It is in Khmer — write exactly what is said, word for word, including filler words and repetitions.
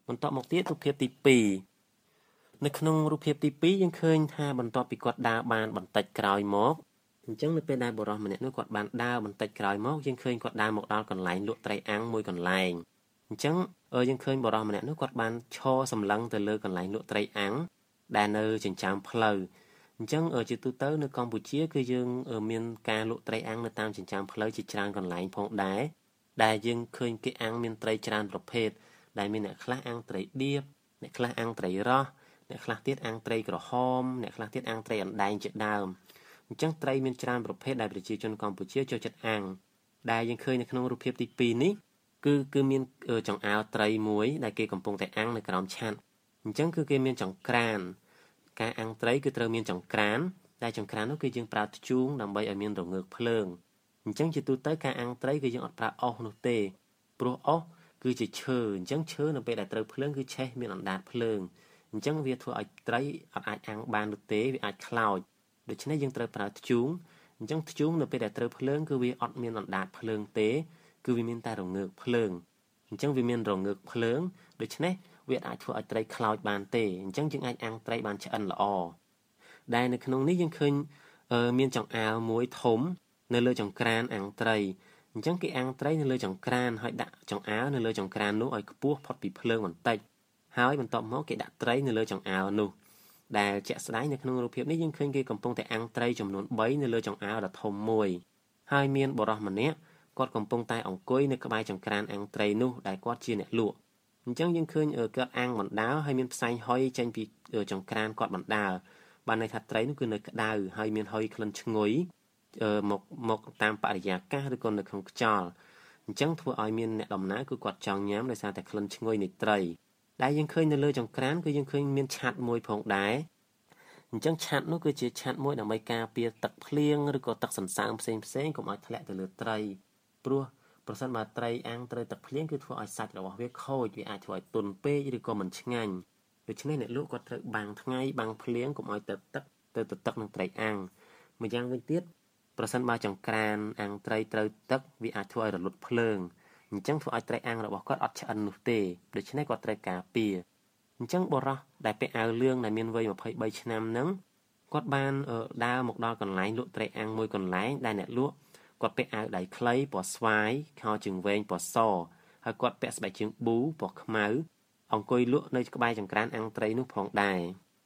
បន្ទាប់មកទៀតរូបភាពទីពីរនៅក្នុងរូបភាពទីពីរយើងឃើញថាបន្ទាប់ពីគាត់ដើរបានបន្តិចក្រោយមកអញ្ចឹងនៅពេលដែលបុរសម្នាក់នោះគាត់បានដើរបន្តិចក្រោយមកយើងឃើញគាត់ដើរមកដល់កន្លែងលក់ត្រីអាំងមួយកន្លែងអញ្ចឹងយើងឃើញបុរសម្នាក់នោះគាត់បានឈរសម្លឹងទៅលើកន្លែងលក់ត្រីអាំងដែលនៅចិញ្ចើមផ្លូវអញ្ចឹងជាទូទៅនៅកម្ពុជាគឺយើងមានការលក់ត្រីអាំងនៅតាមចិញ្ចើមផ្លូវជាច្រើនកន្លែងផងដែរដែលយើងឃើញគេអាំងមានត្រីច្រើនប្រភេទដែលមានអ្នកខ្លះអាំងត្រីឌៀបអ្នកខ្លះអាំងត្រីរ៉ស់អ្នកខ្លះទៀតអាំងត្រីក្រហមអ្នកខ្លះទៀតអាំងត្រីអណ្ដែងជាដើមអញ្ចឹងត្រីមានច្រើនប្រភេទដែលប្រជាជនកម្ពុជាចូលចិត្តអាំងដែលយើងឃើញនៅក្នុងរូបភាពទីពីរនេះគឺគឺមានចង្អោរត្រីមួយដែលគេកំពុងតែអាំងនៅក្រោមឆាត់អញ្ចឹងគឺគេមានចង្ក្រានការអាំងត្រីគឺត្រូវមានចង្ក្រានដែលចង្ក្រាននោះគឺយើងប្រើធ្យូងដើម្បីឲ្យមានរងើកភ្លើងអញ្ចឹងជាទូទៅការអាំងត្រីគឺយើងអត់ប្រើអុសនោះទេព្រោះអុសគឺជាឈើអញ្ចឹងឈើនៅពេលដែលត្រូវភ្លើងគឺឆេះមានអណ្ដាតភ្លើងអញ្ចឹងវាធ្វើឲ្យត្រីអត់អាចអាំងបាននោះទេវាអាចខ្លោចដូច្នេះយើងត្រូវប្រើធ្យូងអញ្ចឹងធ្យូងនៅពេលដែលត្រូវភ្លើងគឺវាអត់មានអណ្ដាតភ្លើងទេគឺវាមានតែរងើកភ្លើងអញ្ចឹងវាមានរងើកភ្លើងដូច្នេះវាអាចធ្វើឲ្យត្រីខ្លោចបានទេអញ្ចឹងយើងអាចអាំងត្រីបានឆ្អិនល្អដែលនៅក្នុងនេះយើងឃើញមានចង្អោរមួយធំនៅលើចង្ក្រានអាំងត្រីអញ្ចឹងគេអាំងត្រីនៅលើចង្ក្រានហើយដាក់ចង្អោរនៅលើចង្ក្រាននោះឲ្យខ្ពស់ផុតពីភ្លើងបន្តិចហើយបន្ទាប់មកគេដាក់ត្រីនៅលើចង្អោរនោះដែលជាក់ស្ដែងនៅក្នុងរូបភាពនេះយើងឃើញគេកំពុងតែអាំងត្រីចំនួនបីនៅលើចង្អោរដ៏ធំមួយហើយមានបុរសម្នាក់គាត់កំពុងតែអង្គុយនៅក្បែរចង្ក្រានអាំងត្រីនោះដែលគាត់ជាអ្នកលក់អញ្ចឹងយើងឃើញគាត់អាំងបណ្ដើរហើយមានផ្សែងហុយចេញពីចង្ក្រានគាត់បណ្ដើរបានន័យថាត្រីនោះគឺនៅក្តៅហើយមានហុយក្លិនឈ្ងុយមកមកតាមបរិយាកាសឬក៏នៅក្នុងខ្យល់អញ្ចឹងធ្វើឲ្យមានអ្នកដំណើរគឺគាត់ចង់ញ៉ាំដោយសារតែក្លិនឈ្ងុយនៃត្រីដែលយើងឃើញនៅលើចង្ក្រានគឺយើងឃើញមានឆាត់មួយផងដែរអញ្ចឹងឆាត់នោះគឺជាឆាត់មួយដើម្បីការពារទឹកភ្លៀងឬក៏ទឹកសន្សើមផ្សេងផ្សេងកុំឲ្យធ្លាក់ទៅលើត្រីព្រោះប្រសិនបើត្រីអាំងត្រូវទឹកភ្លៀងគឺធ្វើឲ្យសាច់របស់វាខូចវាអាចធ្វើឲ្យទន់ពេកឬក៏មិនឆ្ងាញ់ដូច្នេះអ្នកលក់គាត់ត្រូវបាំងថ្ងៃបាំងភ្លៀងកុំឲ្យទៅទឹកទៅទៅទឹកនឹងត្រីអាំងម្យ៉ាងវិញទៀតប្រសិនបើចង្ក្រានអាំងត្រីត្រូវទឹកវាអាចធ្វើឲ្យរលត់ភ្លើងអញ្ចឹងធ្វើឲ្យត្រីអាំងរបស់គាត់អត់ឆ្អិននោះទេដូច្នេះគាត់ត្រូវការពារអញ្ចឹងបុរសដែលពាក់អាវលឿងដែលមានវ័យម្ភៃបីឆ្នាំហ្នឹងគាត់បានដើរមកដល់កន្លែងលក់ត្រីអាំងមួយកន្លែងដែលអ្នកលក់គាត់ពាក់អាវដៃខ្លីពណ៌ស្វាយខោជើងវែងពណ៌សហើយគាត់ពាក់ស្បែកជើងប៊ូពណ៌ខ្មៅអង្គុយលក់នៅក្បែរចង្ក្រានអាំងត្រីនោះផងដែរ